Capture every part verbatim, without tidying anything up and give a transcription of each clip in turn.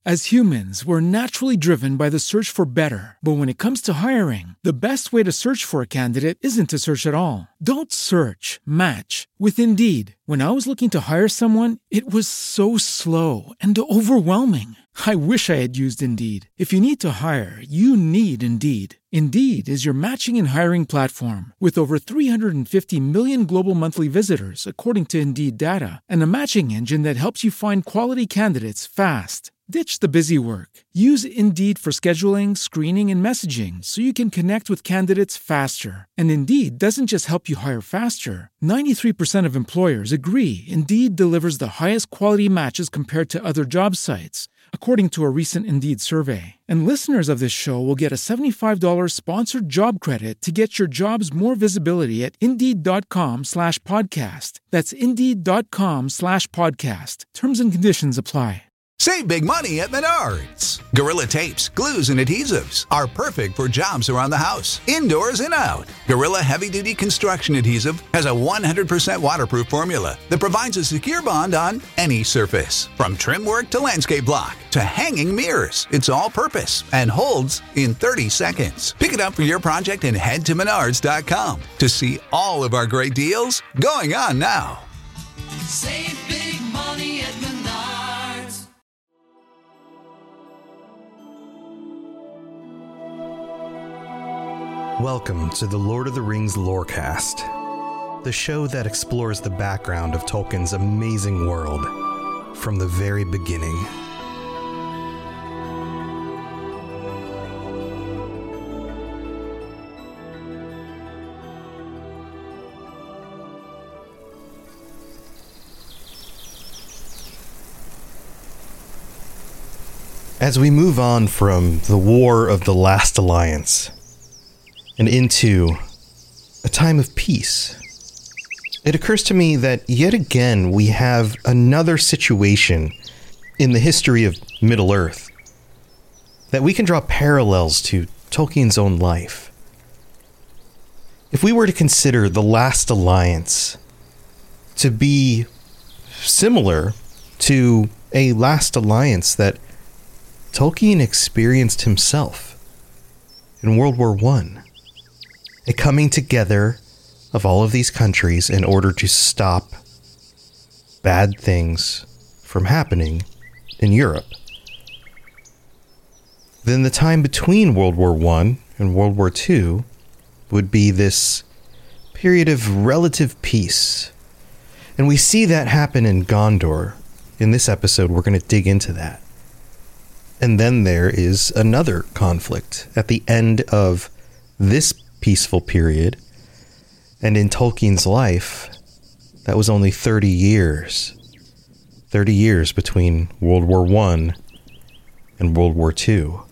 As humans, we're naturally driven by the search for better. But when it comes to hiring, the best way to search for a candidate isn't to search at all. Don't search, match with Indeed. When I was looking to hire someone, it was so slow and overwhelming. I wish I had used Indeed. If you need to hire, you need Indeed. Indeed is your matching and hiring platform with over three hundred fifty million global monthly visitors, according to Indeed data, and a matching engine that helps you find quality candidates fast. Ditch the busy work. Use Indeed for scheduling, screening, and messaging so you can connect with candidates faster. And Indeed doesn't just help you hire faster. ninety-three percent of employers agree Indeed delivers the highest quality matches compared to other job sites, according to a recent Indeed survey. And listeners of this show will get a seventy-five dollars sponsored job credit to get your jobs more visibility at Indeed.com slash podcast. That's Indeed.com slash podcast. Terms and conditions apply. Save big money at Menards. Gorilla Tapes, glues, and adhesives are perfect for jobs around the house, indoors and out. Gorilla Heavy Duty Construction Adhesive has a one hundred percent waterproof formula that provides a secure bond on any surface. From trim work to landscape block to hanging mirrors, it's all purpose and holds in thirty seconds. Pick it up for your project and head to Menards dot com to see all of our great deals going on now. Save big money at Menards. Welcome to the Lord of the Rings Lorecast, the show that explores the background of Tolkien's amazing world from the very beginning. As we move on from the War of the Last Alliance and into a time of peace, it occurs to me that yet again we have another situation in the history of Middle-earth that we can draw parallels to Tolkien's own life. If we were to consider the Last Alliance to be similar to a Last Alliance that Tolkien experienced himself in World War One, a coming together of all of these countries in order to stop bad things from happening in Europe. Then the time between World War One and World War Two would be this period of relative peace. And we see that happen in Gondor. In this episode, we're going to dig into that. And then there is another conflict at the end of this peaceful period. And in Tolkien's life, that was only thirty years. thirty years between World War One and World War Two.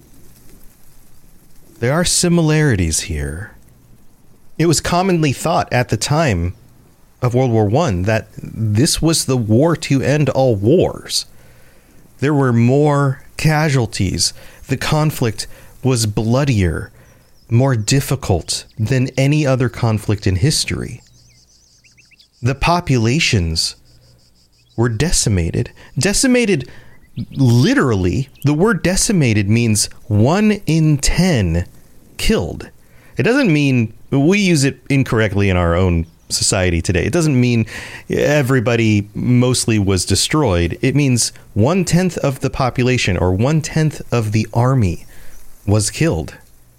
There are similarities here. It was commonly thought at the time of World War One that this was the war to end all wars. There were more casualties. The conflict was bloodier, more difficult than any other conflict in history. The populations were decimated. Decimated, literally, the word decimated means one in ten killed. It doesn't mean, we use it incorrectly in our own society today. It doesn't mean everybody mostly was destroyed. It means one-tenth of the population or one-tenth of the army was killed.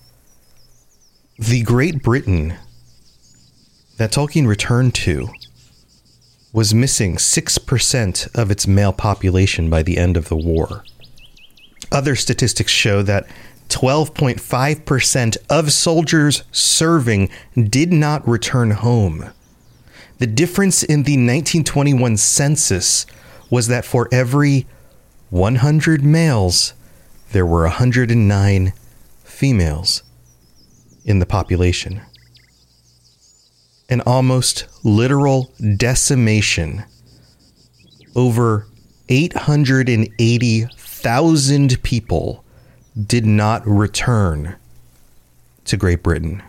The Great Britain that Tolkien returned to was missing six percent of its male population by the end of the war. Other statistics show that twelve point five percent of soldiers serving did not return home. The difference in the nineteen twenty-one census was that for every one hundred males, there were one hundred nine females in the population. An almost literal decimation. Over eight hundred eighty thousand people did not return to Great Britain.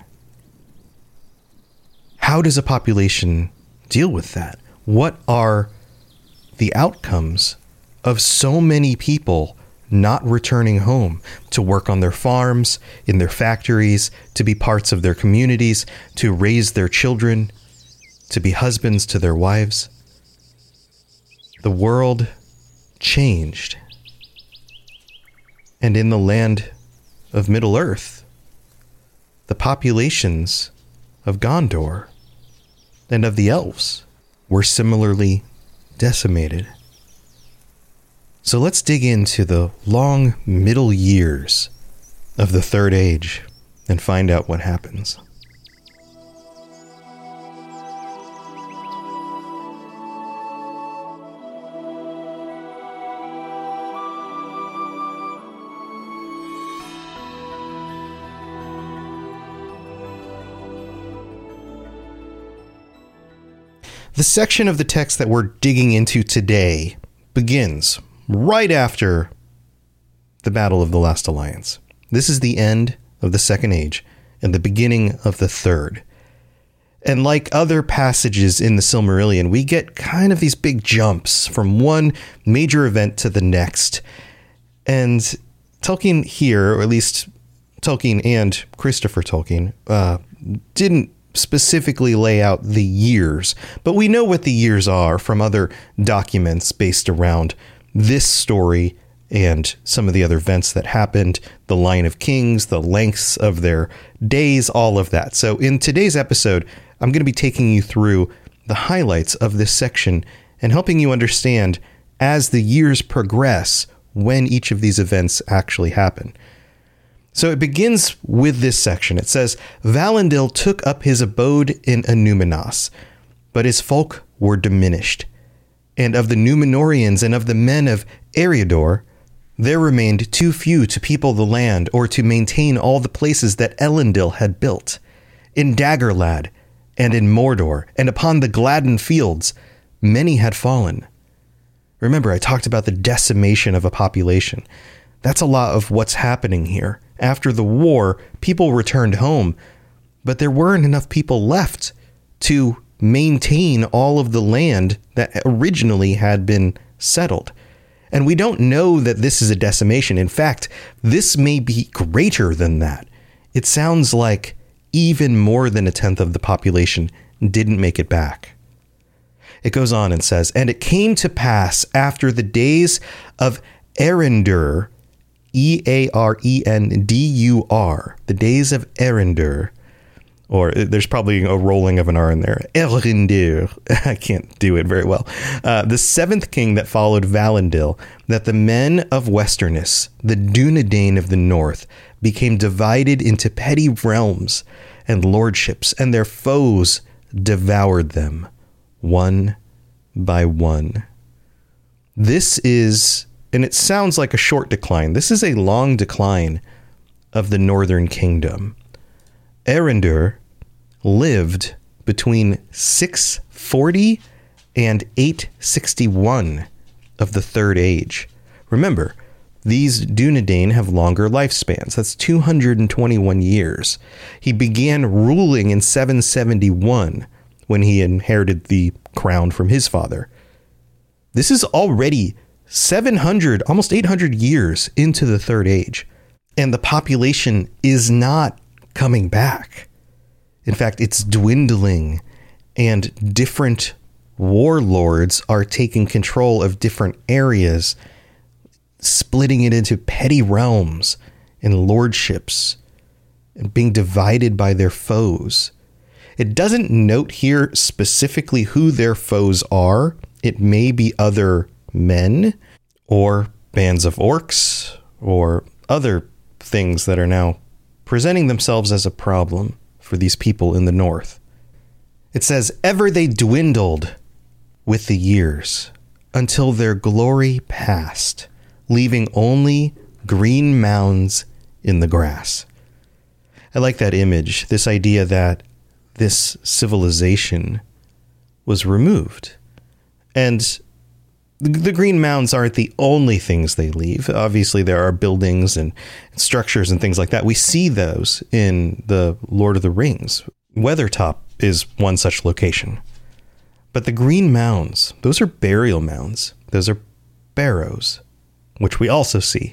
How does a population deal with that? What are the outcomes of so many people not returning home to work on their farms, in their factories, to be parts of their communities, to raise their children, to be husbands to their wives. The world changed. And in the land of Middle-earth, the populations of Gondor and of the elves were similarly decimated. So let's dig into the long middle years of the Third Age and find out what happens. The section of the text that we're digging into today begins right after the Battle of the Last Alliance. This is the end of the Second Age and the beginning of the Third. And like other passages in the Silmarillion, we get kind of these big jumps from one major event to the next. And Tolkien here, or at least Tolkien and Christopher Tolkien, uh, didn't specifically lay out the years, but we know what the years are from other documents based around this story and some of the other events that happened, the line of kings, the lengths of their days, all of that. So in today's episode, I'm going to be taking you through the highlights of this section and helping you understand as the years progress when each of these events actually happen. So it begins with this section. It says, Valinor took up his abode in Annúminas, but his folk were diminished. And of the Númenóreans and of the men of Eriador, there remained too few to people the land or to maintain all the places that Elendil had built. In Dagorlad and in Mordor and upon the Gladden fields, many had fallen. Remember, I talked about the decimation of a population. That's a lot of what's happening here. After the war, people returned home, but there weren't enough people left to maintain all of the land that originally had been settled. And we don't know that this is a decimation. In fact, this may be greater than that. It sounds like even more than a tenth of the population didn't make it back. It goes on and says, and it came to pass after the days of Erendur, E A R E N D U R, the days of Erendur, or there's probably a rolling of an R in there, Erendur, I can't do it very well, uh, the seventh king that followed Valinor, that the men of Westerness, the Dunedain of the north, became divided into petty realms and lordships, and their foes devoured them, one by one. This is... And it sounds like a short decline. This is a long decline of the Northern Kingdom. Erendur lived between six forty and eight sixty-one of the Third Age. Remember, these Dunedain have longer lifespans. That's two hundred twenty-one years. He began ruling in seven seventy-one when he inherited the crown from his father. This is already seven hundred, almost eight hundred years into the Third Age, and the population is not coming back. In fact, it's dwindling, and different warlords are taking control of different areas, splitting it into petty realms and lordships, and being divided by their foes. It doesn't note here specifically who their foes are. It may be other men or bands of orcs or other things that are now presenting themselves as a problem for these people in the north. It says, ever they dwindled with the years until their glory passed, leaving only green mounds in the grass. I like that image, this idea that this civilization was removed. And the green mounds aren't the only things they leave. Obviously, there are buildings and structures and things like that. We see those in the Lord of the Rings. Weathertop is one such location. But the green mounds, those are burial mounds. Those are barrows, which we also see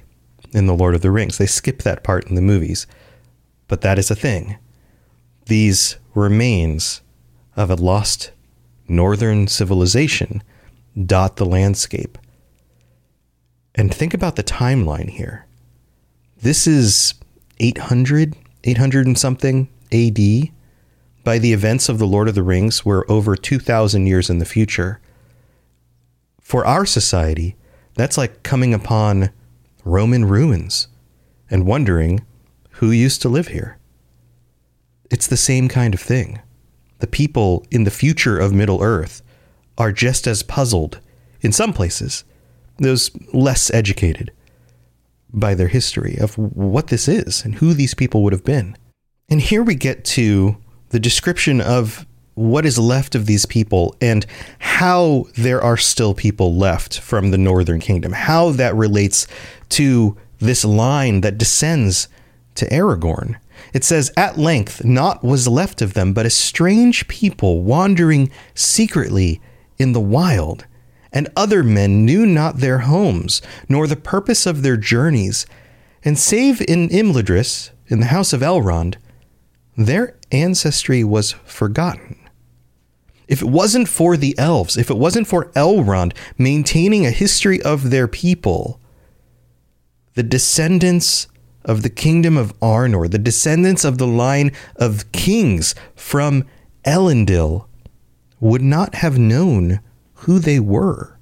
in The Lord of the Rings. They skip that part in the movies, but that is a thing. These remains of a lost northern civilization dot the landscape. And think about the timeline here. This is eight hundred, eight hundred and something A D. By the events of The Lord of the Rings, we're over two thousand years in the future. For our society, that's like coming upon Roman ruins and wondering who used to live here. It's the same kind of thing. The people in the future of Middle Earth are just as puzzled, in some places, those less educated, by their history of what this is and who these people would have been. And here we get to the description of what is left of these people and how there are still people left from the Northern Kingdom, how that relates to this line that descends to Aragorn. It says, "At length, naught was left of them but a strange people wandering secretly in the wild, and other men knew not their homes, nor the purpose of their journeys, and save in Imladris, in the house of Elrond, their ancestry was forgotten." If it wasn't for the elves, if it wasn't for Elrond maintaining a history of their people, the descendants of the kingdom of Arnor, the descendants of the line of kings from Elendil, would not have known who they were.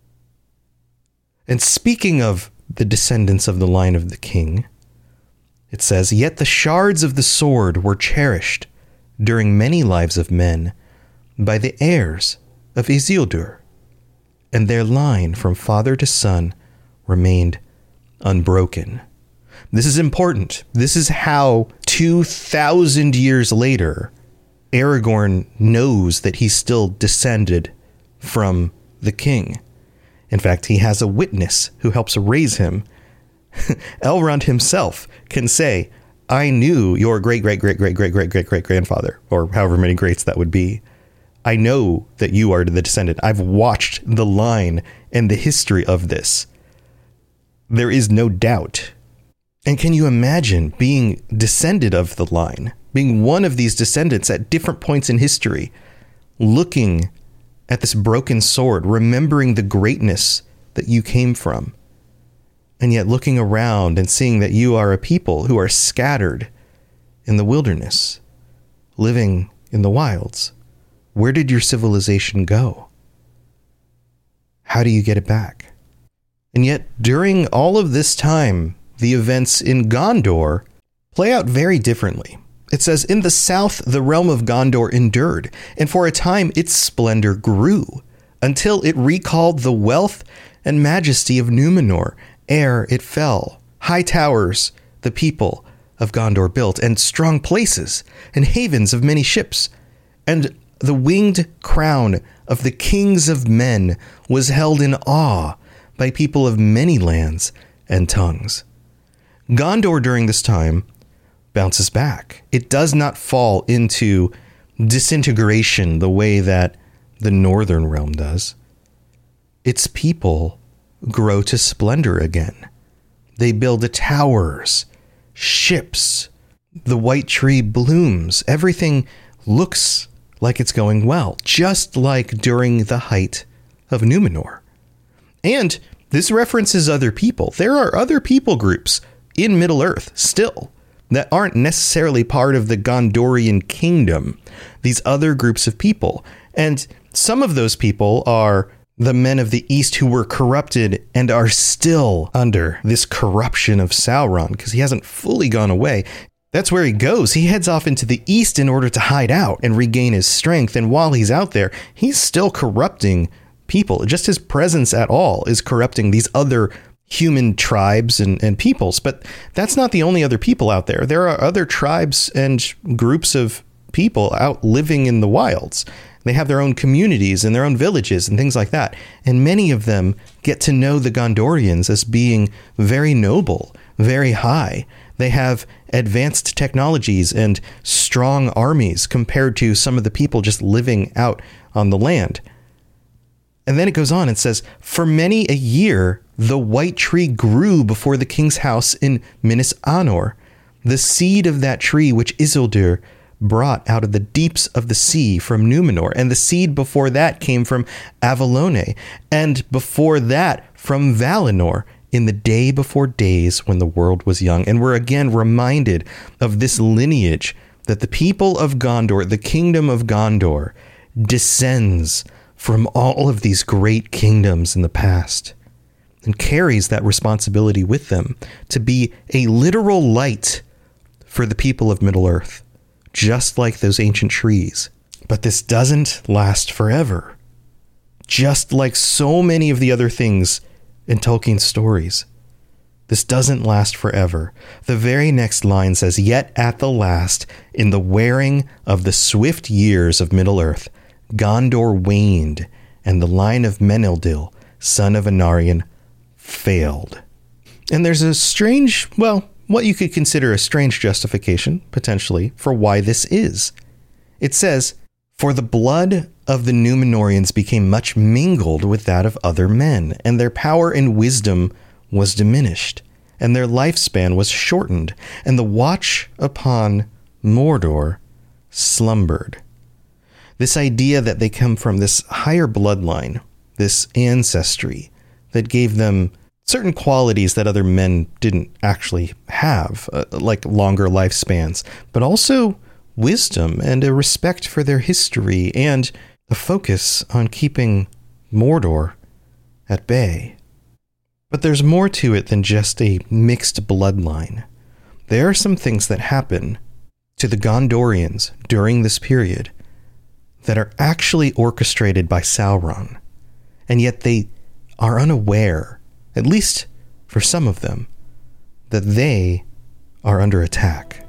And speaking of the descendants of the line of the king, it says, "Yet the shards of the sword were cherished during many lives of men by the heirs of Isildur, and their line from father to son remained unbroken." This is important. This is how two thousand years later, Aragorn knows that he's still descended from the king. In fact, he has a witness who helps raise him. Elrond himself can say, "I knew your great, great, great, great, great, great, great, great grandfather," or however many greats that would be. "I know that you are the descendant. I've watched the line and the history of this. There is no doubt." And can you imagine being descended of the line, being one of these descendants at different points in history, looking at this broken sword, remembering the greatness that you came from, and yet looking around and seeing that you are a people who are scattered in the wilderness, living in the wilds? Where did your civilization go? How do you get it back? And yet, during all of this time, the events in Gondor play out very differently. It says, "In the south, the realm of Gondor endured, and for a time its splendor grew, until it recalled the wealth and majesty of Numenor ere it fell. High towers the people of Gondor built, and strong places, and havens of many ships, and the winged crown of the kings of men was held in awe by people of many lands and tongues." Gondor during this time bounces back. It does not fall into disintegration the way that the northern realm does. Its people grow to splendor again. They build the towers, ships, the white tree blooms. Everything looks like it's going well, just like during the height of Numenor. And this references other people. There are other people groups in Middle-earth still that aren't necessarily part of the Gondorian kingdom, these other groups of people. And some of those people are the men of the East who were corrupted and are still under this corruption of Sauron because he hasn't fully gone away. That's where he goes. He heads off into the East in order to hide out and regain his strength. And while he's out there, he's still corrupting people. Just his presence at all is corrupting these other human tribes and, and peoples. But that's not the only other people out there. There are other tribes and groups of people out living in the wilds. They have their own communities and their own villages and things like that. And many of them get to know the Gondorians as being very noble, very high. They have advanced technologies and strong armies compared to some of the people just living out on the land. And then it goes on and says, for many a year, the white tree grew before the king's house in Minas Anor, the seed of that tree which Isildur brought out of the deeps of the sea from Numenor. And the seed before that came from Avalone, and before that from Valinor, in the day before days when the world was young. And we're again reminded of this lineage that the people of Gondor, the kingdom of Gondor, descends from all of these great kingdoms in the past and carries that responsibility with them to be a literal light for the people of Middle-earth, just like those ancient trees. But this doesn't last forever. Just like so many of the other things in Tolkien's stories, this doesn't last forever. The very next line says, yet at the last, in the wearing of the swift years of Middle-earth, Gondor waned, and the line of Menildil, son of Anarion, failed. And there's a strange, well, what you could consider a strange justification, potentially, for why this is. It says, for the blood of the Númenóreans became much mingled with that of other men, and their power and wisdom was diminished, and their lifespan was shortened, and the watch upon Mordor slumbered. This idea that they come from this higher bloodline, this ancestry that gave them certain qualities that other men didn't actually have, uh, like longer lifespans, but also wisdom and a respect for their history and a focus on keeping Mordor at bay. But there's more to it than just a mixed bloodline. There are some things that happen to the Gondorians during this period that are actually orchestrated by Sauron, and yet they are unaware, at least for some of them, that they are under attack.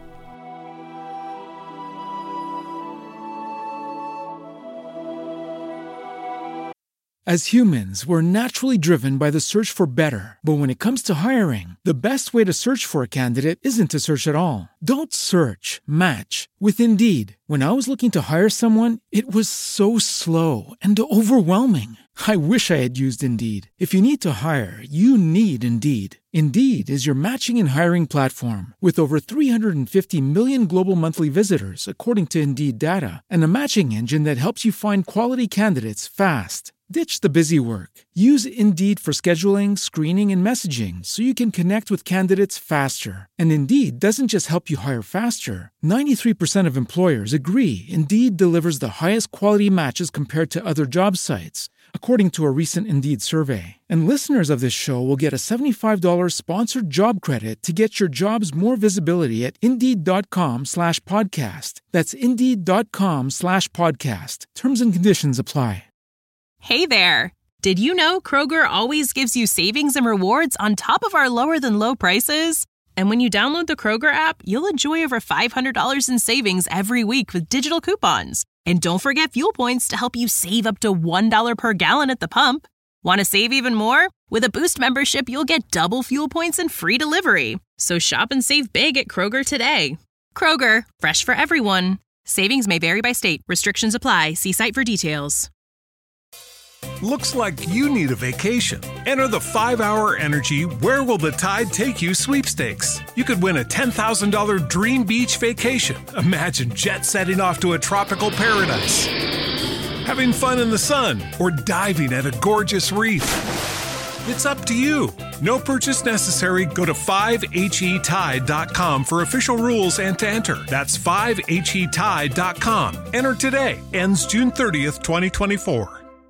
As humans, we're naturally driven by the search for better. But when it comes to hiring, the best way to search for a candidate isn't to search at all. Don't search, match with Indeed. When I was looking to hire someone, it was so slow and overwhelming. I wish I had used Indeed. If you need to hire, you need Indeed. Indeed is your matching and hiring platform with over three hundred fifty million global monthly visitors, according to Indeed data, and a matching engine that helps you find quality candidates fast. Ditch the busy work. Use Indeed for scheduling, screening, and messaging so you can connect with candidates faster. And Indeed doesn't just help you hire faster. ninety-three percent of employers agree Indeed delivers the highest quality matches compared to other job sites, according to a recent Indeed survey. And listeners of this show will get a seventy-five dollars sponsored job credit to get your jobs more visibility at Indeed.com slash podcast. That's Indeed.com slash podcast. Terms and conditions apply. Hey there! Did you know Kroger always gives you savings and rewards on top of our lower-than-low prices? And when you download the Kroger app, you'll enjoy over five hundred dollars in savings every week with digital coupons. And don't forget fuel points to help you save up to one dollar per gallon at the pump. Want to save even more? With a Boost membership, you'll get double fuel points and free delivery. So shop and save big at Kroger today. Kroger, fresh for everyone. Savings may vary by state. Restrictions apply. See site for details. Looks like you need a vacation. Enter the five hour Energy Where Will the Tide Take You sweepstakes. You could win a ten thousand dollars dream beach vacation. Imagine jet setting off to a tropical paradise, having fun in the sun, or diving at a gorgeous reef. It's up to you. No purchase necessary. Go to five H E tide dot com for official rules and to enter. That's five H E tide dot com. Enter today. Ends June thirtieth, twenty twenty-four.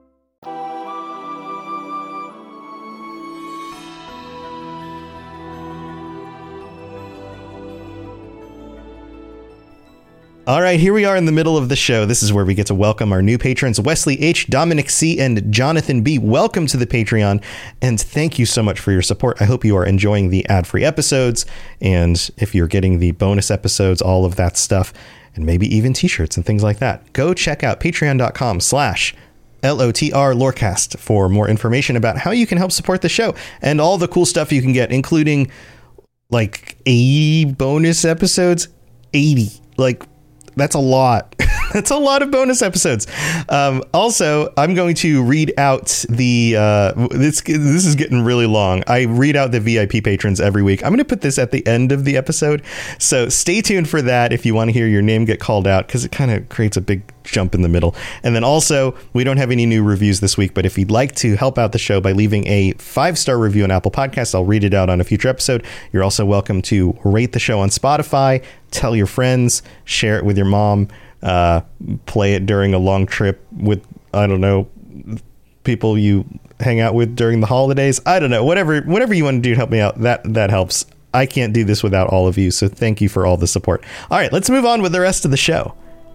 All right, here we are in the middle of the show. This is where we get to welcome our new patrons, Wesley H., Dominic C., and Jonathan B. Welcome to the Patreon, and thank you so much for your support. I hope you are enjoying the ad-free episodes, and if you're getting the bonus episodes, all of that stuff, and maybe even t-shirts and things like that. Go check out patreon.com slash L-O-T-R Lorecast for more information about how you can help support the show and all the cool stuff you can get, including like eighty bonus episodes. eighty. Like, that's a lot. That's a lot of bonus episodes. Um, also, I'm going to read out the uh, this. This is getting really long. I read out the V I P patrons every week. I'm going to put this at the end of the episode, so stay tuned for that if you want to hear your name get called out, because it kind of creates a big jump in the middle. And then also, we don't have any new reviews this week, but if you'd like to help out the show by leaving a five-star review on Apple Podcasts, I'll read it out on a future episode. You're also welcome to rate the show on Spotify, tell your friends, share it with your mom, uh, play it during a long trip with, I don't know, people you hang out with during the holidays. I don't know, whatever, whatever you want to do to help me out, that, that helps. I can't do this without all of you, so thank you for all the support. All right, let's move on with the rest of the show.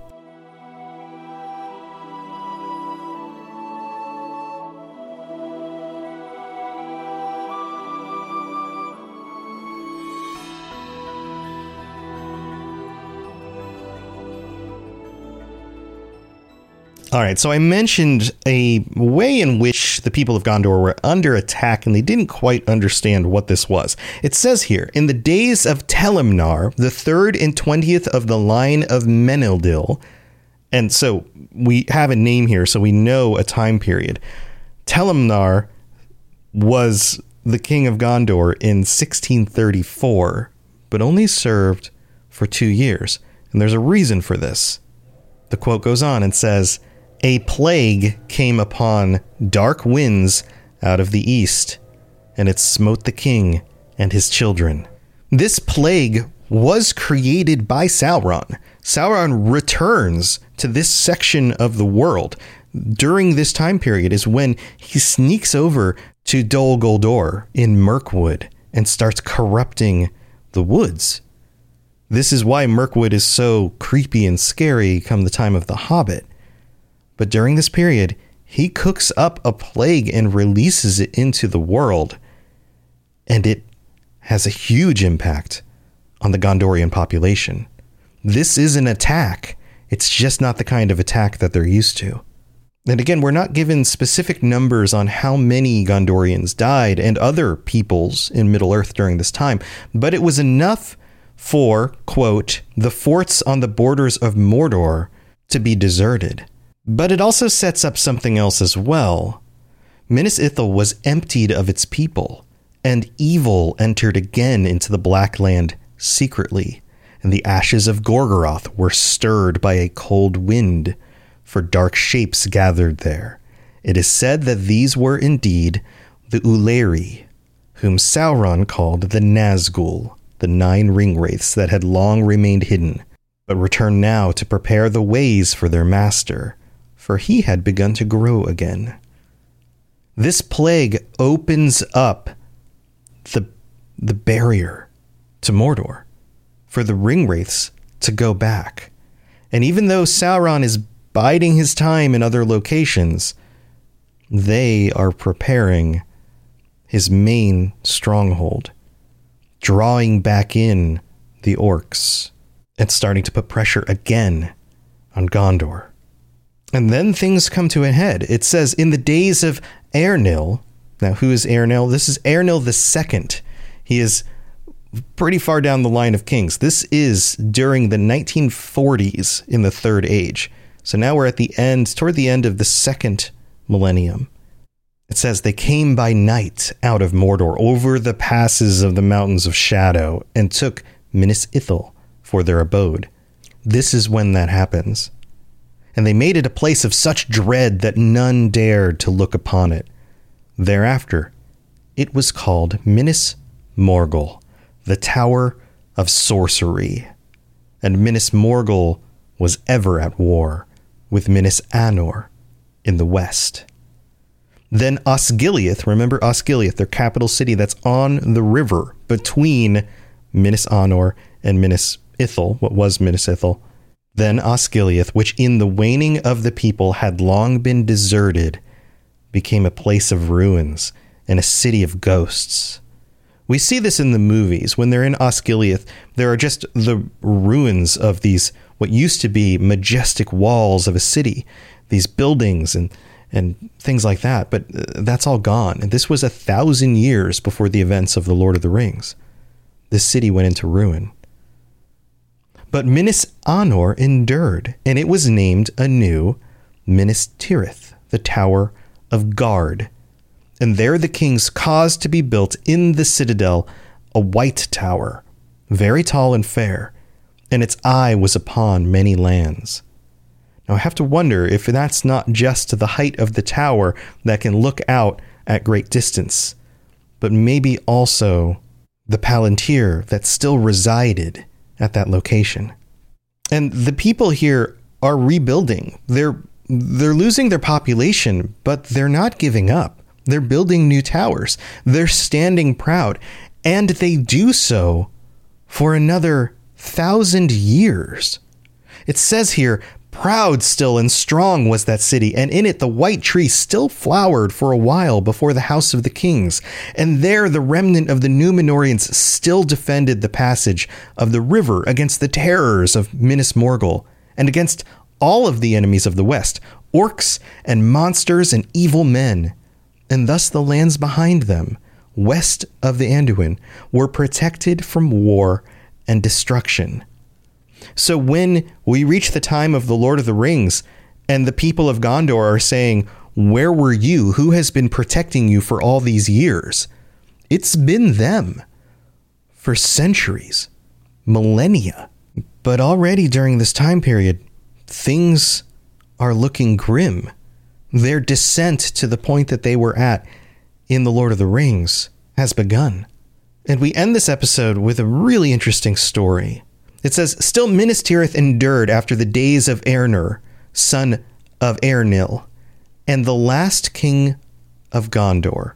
All right, so I mentioned a way in which the people of Gondor were under attack, and they didn't quite understand what this was. It says here, in the days of Telemnar, the third and twentieth of the line of Menildil, and so we have a name here, so we know a time period. Telemnar was the king of Gondor in sixteen thirty-four, but only served for two years, and there's a reason for this. The quote goes on and says, "A plague came upon dark winds out of the east, and it smote the king and his children." This plague was created by Sauron. Sauron returns to this section of the world. During this time period is when he sneaks over to Dol Guldur in Mirkwood and starts corrupting the woods. This is why Mirkwood is so creepy and scary come the time of The Hobbit. But during this period, he cooks up a plague and releases it into the world. And it has a huge impact on the Gondorian population. This is an attack. It's just not the kind of attack that they're used to. And again, we're not given specific numbers on how many Gondorians died and other peoples in Middle-earth during this time, but it was enough for, quote, the forts on the borders of Mordor to be deserted. But it also sets up something else as well. Minas Ithil was emptied of its people, and evil entered again into the Black Land secretly, and the ashes of Gorgoroth were stirred by a cold wind, for dark shapes gathered there. It is said that these were indeed the Uleri, whom Sauron called the Nazgul, the nine ringwraiths that had long remained hidden, but returned now to prepare the ways for their master, for he had begun to grow again. This plague opens up the, the barrier to Mordor for the ringwraiths to go back. And even though Sauron is biding his time in other locations, they are preparing his main stronghold, drawing back in the orcs and starting to put pressure again on Gondor. And then things come to a head. It says, in the days of Eärnil. Now, who is Eärnil? This is Eärnil the Second. He is pretty far down the line of kings. This is during the nineteen forties in the Third Age. So now we're at the end, toward the end of the second millennium. It says, they came by night out of Mordor over the passes of the mountains of shadow and took Minas Ithil for their abode. This is when that happens. And they made it a place of such dread that none dared to look upon it. Thereafter, it was called Minas Morgul, the Tower of Sorcery. And Minas Morgul was ever at war with Minas Anor in the west. Then Osgiliath, remember Osgiliath, their capital city that's on the river between Minas Anor and Minas Ithil, what was Minas Ithil. Then Osgiliath, which in the waning of the people had long been deserted, became a place of ruins and a city of ghosts. We see this in the movies. When they're in Osgiliath, there are just the ruins of these, what used to be majestic walls of a city, these buildings and, and things like that. But that's all gone. And this was a thousand years before the events of The Lord of the Rings. This city went into ruin. But Minas Anor endured, and it was named anew Minas Tirith, the Tower of Guard. And there the kings caused to be built in the citadel a white tower, very tall and fair, and its eye was upon many lands. Now I have to wonder if that's not just the height of the tower that can look out at great distance, but maybe also the Palantir that still resided at that location. And the people here are rebuilding. They're they're losing their population, but they're not giving up. They're building new towers. They're standing proud, and they do so for another thousand years. It says here, proud still and strong was that city, and in it the white tree still flowered for a while before the house of the kings. And there the remnant of the Númenóreans still defended the passage of the river against the terrors of Minas Morgul, and against all of the enemies of the west, orcs and monsters and evil men. And thus the lands behind them, west of the Anduin, were protected from war and destruction. So when we reach the time of the Lord of the Rings and the people of Gondor are saying, where were you? Who has been protecting you for all these years? It's been them for centuries, millennia. But already during this time period, things are looking grim. Their descent to the point that they were at in the Lord of the Rings has begun. And we end this episode with a really interesting story. It says, still Minas Tirith endured after the days of Eärnur, son of Eärnil, and the last king of Gondor.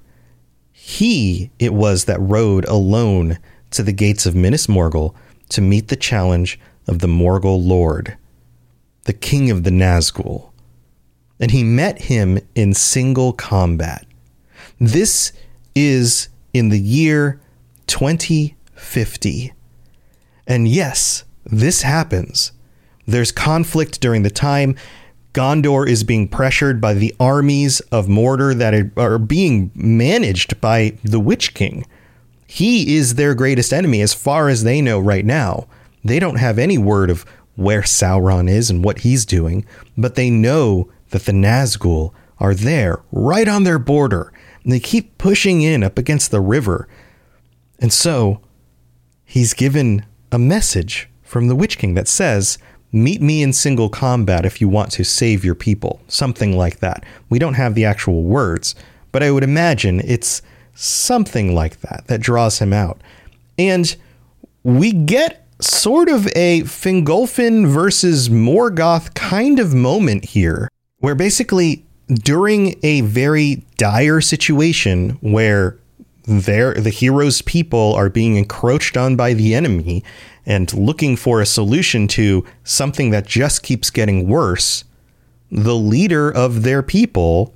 He it was that rode alone to the gates of Minas Morgul to meet the challenge of the Morgul Lord, the king of the Nazgul. And he met him in single combat. This is in the year twenty fifty. And yes, this happens. There's conflict during the time. Gondor is being pressured by the armies of Mordor that are being managed by the Witch King. He is their greatest enemy as far as they know right now. They don't have any word of where Sauron is and what he's doing, but they know that the Nazgul are there, right on their border, and they keep pushing in up against the river. And so he's given a message from the Witch King that says, meet me in single combat if you want to save your people. Something like that. We don't have the actual words, but I would imagine it's something like that that draws him out. And we get sort of a Fingolfin versus Morgoth kind of moment here, where basically during a very dire situation where There, the hero's people are being encroached on by the enemy and looking for a solution to something that just keeps getting worse, the leader of their people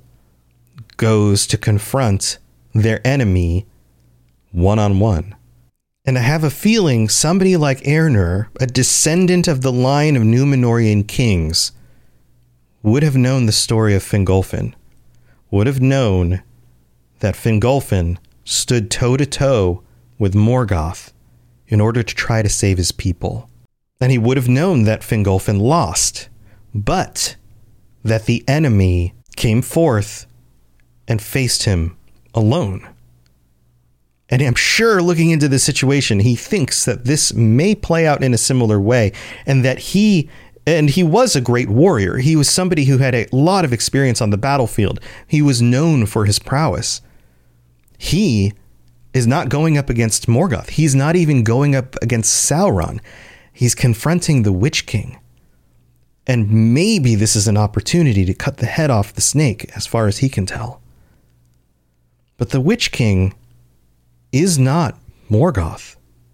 goes to confront their enemy one-on-one. And I have a feeling somebody like Eärnur, a descendant of the line of Númenórean kings, would have known the story of Fingolfin, would have known that Fingolfin stood toe-to-toe with Morgoth in order to try to save his people. And he would have known that Fingolfin lost, but that the enemy came forth and faced him alone. And I'm sure looking into this situation, he thinks that this may play out in a similar way, and that he And he was a great warrior. He was somebody who had a lot of experience on the battlefield. He was known for his prowess. He is not going up against Morgoth. He's not even going up against Sauron. He's confronting the Witch King. And maybe this is an opportunity to cut the head off the snake, as far as he can tell. But the Witch King is not Morgoth.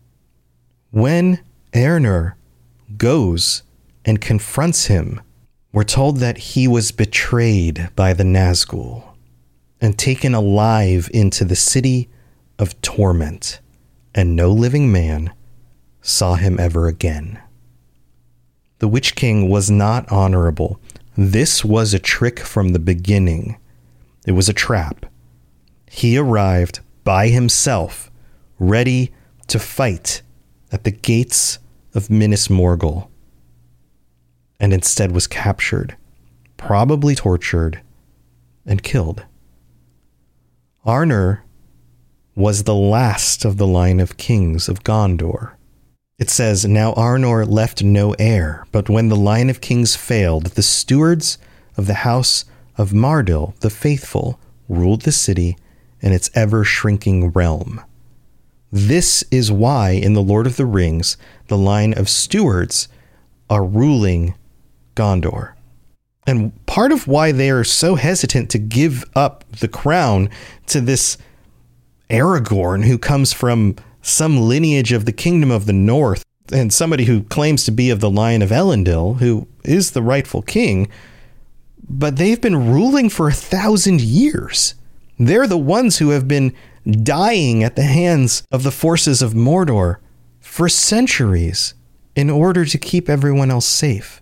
When Eärnur goes and confronts him, we're told that he was betrayed by the Nazgul and taken alive into the city of torment, and no living man saw him ever again. The Witch King was not honorable. This was a trick from the beginning. It was a trap. He arrived by himself, ready to fight at the gates of Minas Morgul, and instead was captured, probably tortured, and killed. Arnor was the last of the line of kings of Gondor. It says, "Now Arnor left no heir, but when the line of kings failed, the stewards of the house of Mardil the faithful ruled the city and its ever-shrinking realm." This is why in The Lord of the Rings, the line of stewards are ruling Gondor. And part of why they are so hesitant to give up the crown to this Aragorn, who comes from some lineage of the Kingdom of the North, and somebody who claims to be of the line of Elendil, who is the rightful king, but they've been ruling for a thousand years. They're the ones who have been dying at the hands of the forces of Mordor for centuries in order to keep everyone else safe.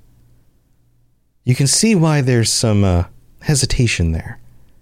You can see why there's some uh, hesitation there.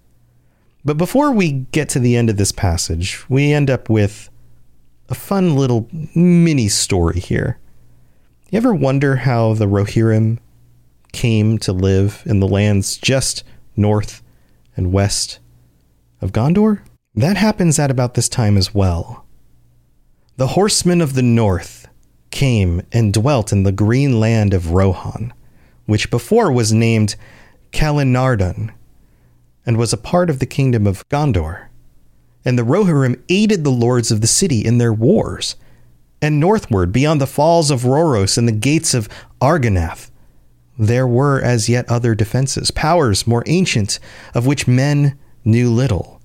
But before we get to the end of this passage, we end up with a fun little mini story here. You ever wonder how the Rohirrim came to live in the lands just north and west of Gondor? That happens at about this time as well. The horsemen of the north came and dwelt in the green land of Rohan, which before was named Kalinardun, and was a part of the kingdom of Gondor. And the Rohirrim aided the lords of the city in their wars. And northward, beyond the falls of Rhoros and the gates of Argonath, there were as yet other defenses, powers more ancient, of which men knew little.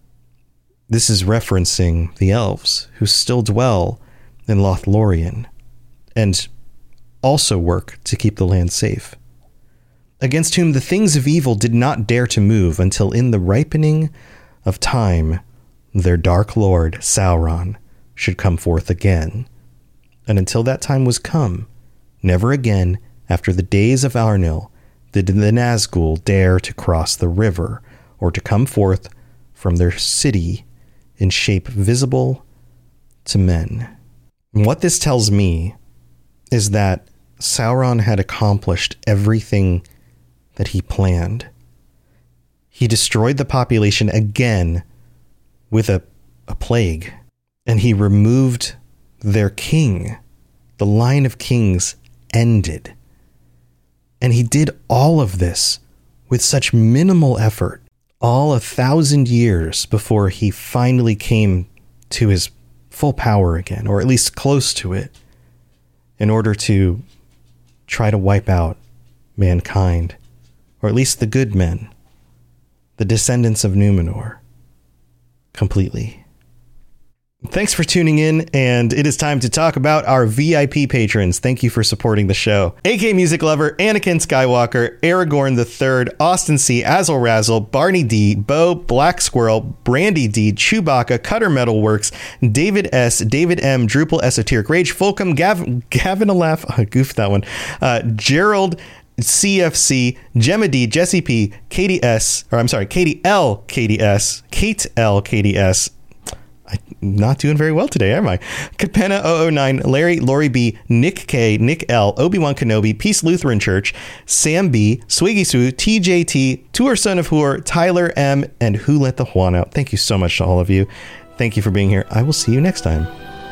This is referencing the elves, who still dwell in Lothlorien, and also work to keep the land safe, against whom the things of evil did not dare to move until in the ripening of time their dark lord, Sauron, should come forth again. And until that time was come, never again, after the days of Arnil, did the Nazgul dare to cross the river, or to come forth from their city in shape visible to men. And what this tells me is that Sauron had accomplished everything that he planned. He destroyed the population again with a, a plague, and he removed their king. The line of kings ended. And he did all of this with such minimal effort, all a thousand years before he finally came to his full power again, or at least close to it, in order to try to wipe out mankind, or at least the good men, the descendants of Numenor, completely. Thanks for tuning in, and it is time to talk about our V I P patrons. Thank you for supporting the show. A K Music Lover, Anakin Skywalker, Aragorn the Third, Austin C, Azzle Razzle, Barney D, Bo, Black Squirrel, Brandy D, Chewbacca, Cutter Metalworks, David S, David M, Drupal Esoteric Rage, Fulcum, Gav- Gavin Alaf, I goofed that one, uh, Gerald C F C, Gemma D, Jesse P, Katie S, or I'm sorry, Katie L, Katie S, Kate L, Katie S, I'm not doing very well today, am I? Capenna zero zero nine, Larry, Lori B, Nick K, Nick L, Obi-Wan Kenobi, Peace Lutheran Church, Sam B, Swiggy Sue, T J T, Tour Son of Hoor, Tyler M, and Who Let the Juan Out. Thank you so much to all of you. Thank you for being here. I will see you next time.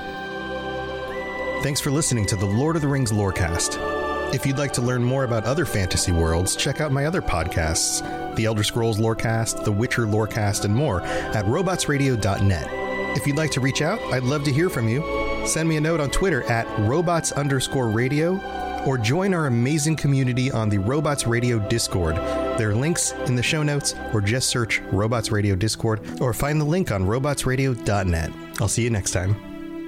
Thanks for listening to the Lord of the Rings Lorecast. If you'd like to learn more about other fantasy worlds, check out my other podcasts, The Elder Scrolls Lorecast, The Witcher Lorecast, and more at robots radio dot net. If you'd like to reach out, I'd love to hear from you. Send me a note on Twitter at robots underscore radio, or join our amazing community on the Robots Radio Discord. There are links in the show notes, or just search Robots Radio Discord, or find the link on robots radio dot net. I'll see you next time.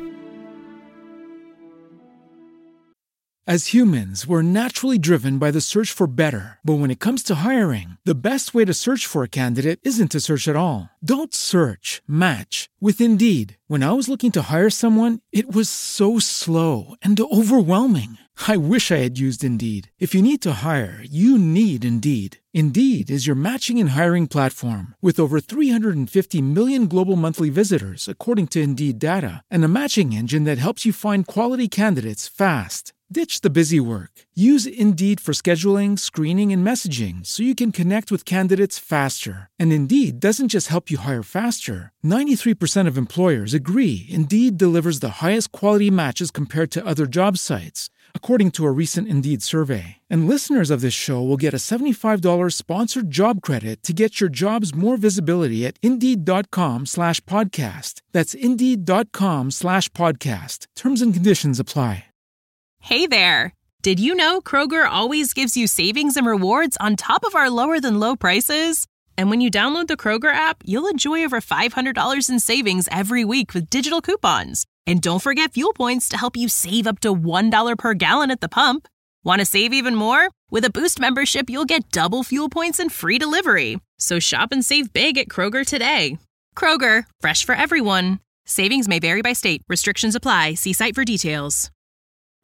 As humans, we're naturally driven by the search for better. But when it comes to hiring, the best way to search for a candidate isn't to search at all. Don't search, match with Indeed. When I was looking to hire someone, it was so slow and overwhelming. I wish I had used Indeed. If you need to hire, you need Indeed. Indeed is your matching and hiring platform with over three hundred fifty million global monthly visitors, according to Indeed data, and a matching engine that helps you find quality candidates fast. Ditch the busy work. Use Indeed for scheduling, screening, and messaging so you can connect with candidates faster. And Indeed doesn't just help you hire faster. ninety-three percent of employers agree Indeed delivers the highest quality matches compared to other job sites, according to a recent Indeed survey. And listeners of this show will get a seventy-five dollars sponsored job credit to get your jobs more visibility at Indeed.com slash podcast. That's Indeed.com slash podcast. Terms and conditions apply. Hey there! Did you know Kroger always gives you savings and rewards on top of our lower-than-low prices? And when you download the Kroger app, you'll enjoy over five hundred dollars in savings every week with digital coupons. And don't forget fuel points to help you save up to one dollar per gallon at the pump. Want to save even more? With a Boost membership, you'll get double fuel points and free delivery. So shop and save big at Kroger today. Kroger, fresh for everyone. Savings may vary by state. Restrictions apply. See site for details.